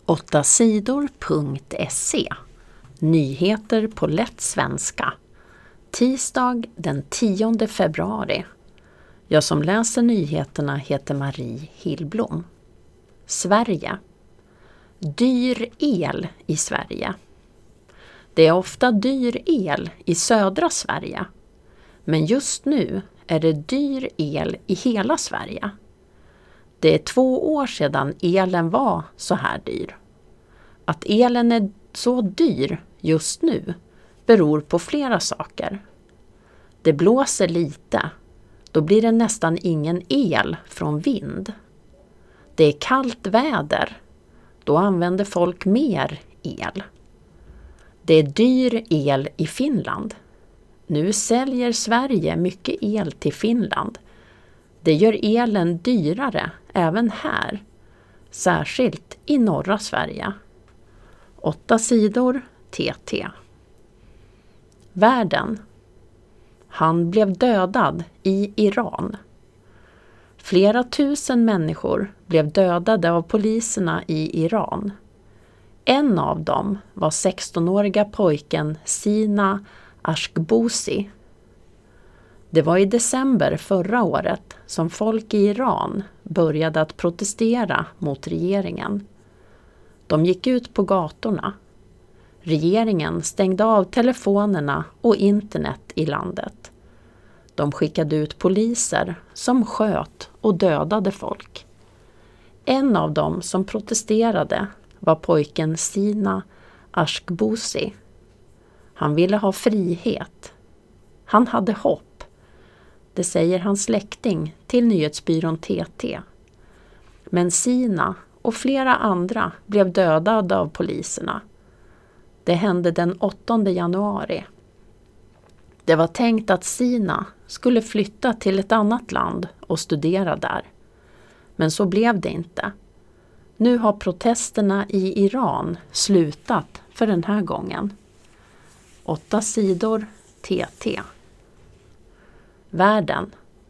8sidor.se. Nyheter på lätt svenska. Tisdag den 10 februari. Jag som läser nyheterna heter Marie Hillblom. Sverige. Dyr el i Sverige. Det är ofta dyr el i södra Sverige. Men just nu är det dyr el i hela Sverige. Det är 2 år sedan elen var så här dyr. Att elen är så dyr just nu beror på flera saker. Det blåser lite, då blir det nästan ingen el från vind. Det är kallt väder, då använder folk mer el. Det är dyr el i Finland. Nu säljer Sverige mycket el till Finland. Det gör elen dyrare även här, särskilt i norra Sverige. 8 sidor TT. Världen. Han blev dödad i Iran. Flera tusen människor blev dödade av poliserna i Iran. En av dem var 16-åriga pojken Sina Ashkbousi. Det var i december förra året som folk i Iran började att protestera mot regeringen. De gick ut på gatorna. Regeringen stängde av telefonerna och internet i landet. De skickade ut poliser som sköt och dödade folk. En av dem som protesterade var pojken Sina Ashkbousi. Han ville ha frihet. Han hade hopp. Det säger hans släkting till nyhetsbyrån TT. Men Sina och flera andra blev dödade av poliserna. Det hände den 8 januari. Det var tänkt att Sina skulle flytta till ett annat land och studera där. Men så blev det inte. Nu har protesterna i Iran slutat för den här gången. 8 sidor TT. Världen.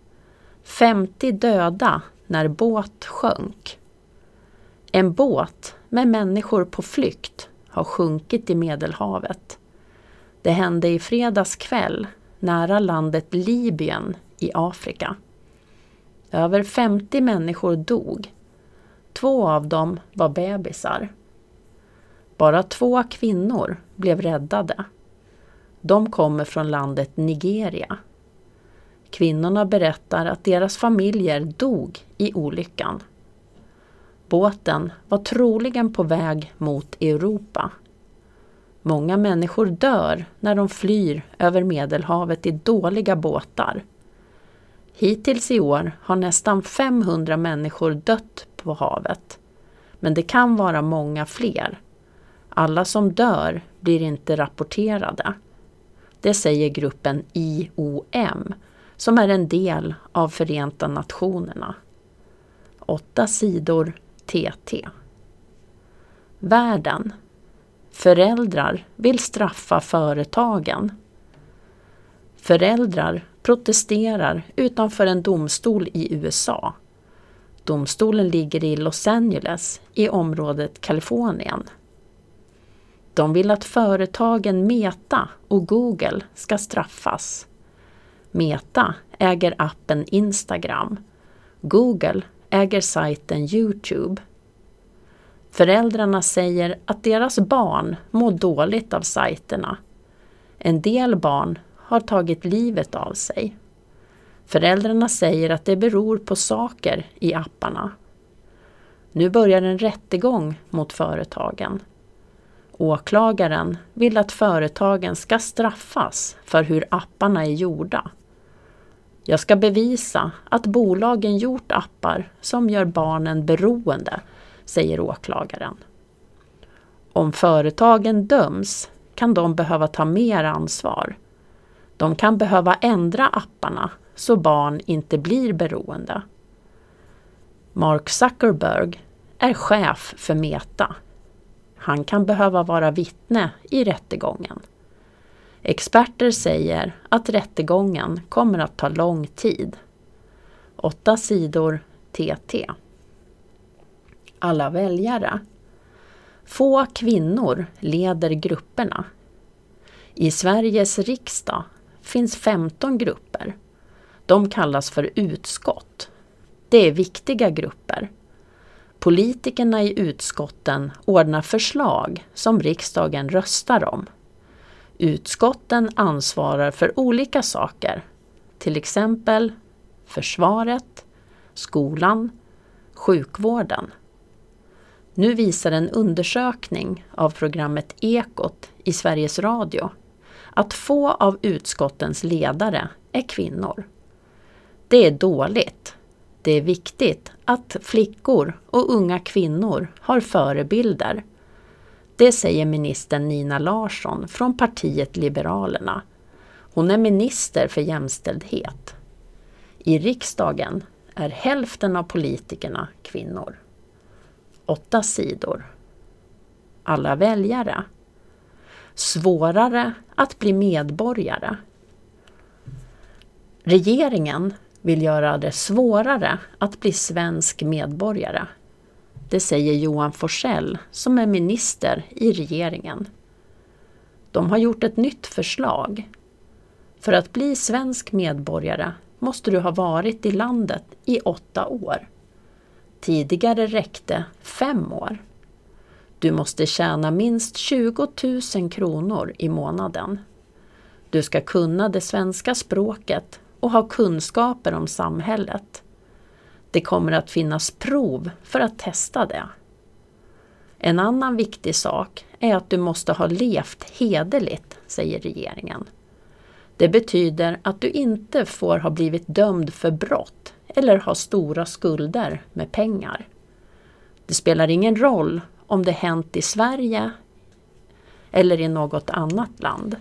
50 döda när båt sjönk. En båt med människor på flykt har sjunkit i Medelhavet. Det hände i fredags kväll nära landet Libyen i Afrika. Över 50 människor dog. 2 av dem var bebisar. Bara 2 kvinnor blev räddade. De kommer från landet Nigeria. Kvinnorna berättar att deras familjer dog i olyckan. Båten var troligen på väg mot Europa. Många människor dör när de flyr över Medelhavet i dåliga båtar. Hittills i år har nästan 500 människor dött på havet. Men det kan vara många fler. Alla som dör blir inte rapporterade. Det säger gruppen IOM, som är en del av Förenta Nationerna. 8 sidor TT. Världen. Föräldrar vill straffa företagen. Föräldrar protesterar utanför en domstol i USA. Domstolen ligger i Los Angeles i området Kalifornien. De vill att företagen Meta och Google ska straffas. Meta äger appen Instagram. Google äger sajten YouTube. Föräldrarna säger att deras barn mår dåligt av sajterna. En del barn har tagit livet av sig. Föräldrarna säger att det beror på saker i apparna. Nu börjar en rättegång mot företagen. Åklagaren vill att företagen ska straffas för hur apparna är gjorda. Jag ska bevisa att bolagen gjort appar som gör barnen beroende, säger åklagaren. Om företagen döms kan de behöva ta mer ansvar. De kan behöva ändra apparna så barn inte blir beroende. Mark Zuckerberg är chef för Meta. Han kan behöva vara vittne i rättegången. Experter säger att rättegången kommer att ta lång tid. 8 sidor TT. Alla väljare. Få kvinnor leder grupperna. I Sveriges riksdag finns 15 grupper. De kallas för utskott. Det är viktiga grupper. Politikerna i utskotten ordnar förslag som riksdagen röstar om. Utskotten ansvarar för olika saker, till exempel försvaret, skolan, sjukvården. Nu visar en undersökning av programmet Ekot i Sveriges Radio att få av utskottens ledare är kvinnor. Det är dåligt. Det är viktigt att flickor och unga kvinnor har förebilder. Det säger ministern Nina Larsson från partiet Liberalerna. Hon är minister för jämställdhet. I riksdagen är hälften av politikerna kvinnor. 8 sidor. Alla väljare. Svårare att bli medborgare. Regeringen vill göra det svårare att bli svensk medborgare. Det säger Johan Forssell som är minister i regeringen. De har gjort ett nytt förslag. För att bli svensk medborgare måste du ha varit i landet i 8 år. Tidigare räckte 5 år. Du måste tjäna minst 20 000 kronor i månaden. Du ska kunna det svenska språket och ha kunskaper om samhället. Det kommer att finnas prov för att testa det. En annan viktig sak är att du måste ha levt hederligt, säger regeringen. Det betyder att du inte får ha blivit dömd för brott eller ha stora skulder med pengar. Det spelar ingen roll om det hänt i Sverige eller i något annat land.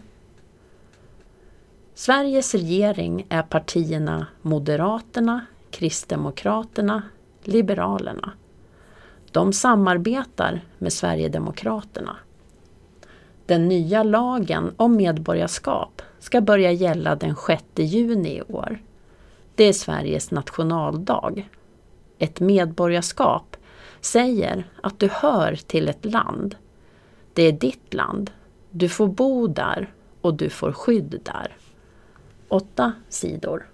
Sveriges regering är partierna Moderaterna, Kristdemokraterna, Liberalerna. De samarbetar med Sverigedemokraterna. Den nya lagen om medborgarskap ska börja gälla den 6 juni i år. Det är Sveriges nationaldag. Ett medborgarskap säger att du hör till ett land. Det är ditt land. Du får bo där och du får skydd där. 8 sidor.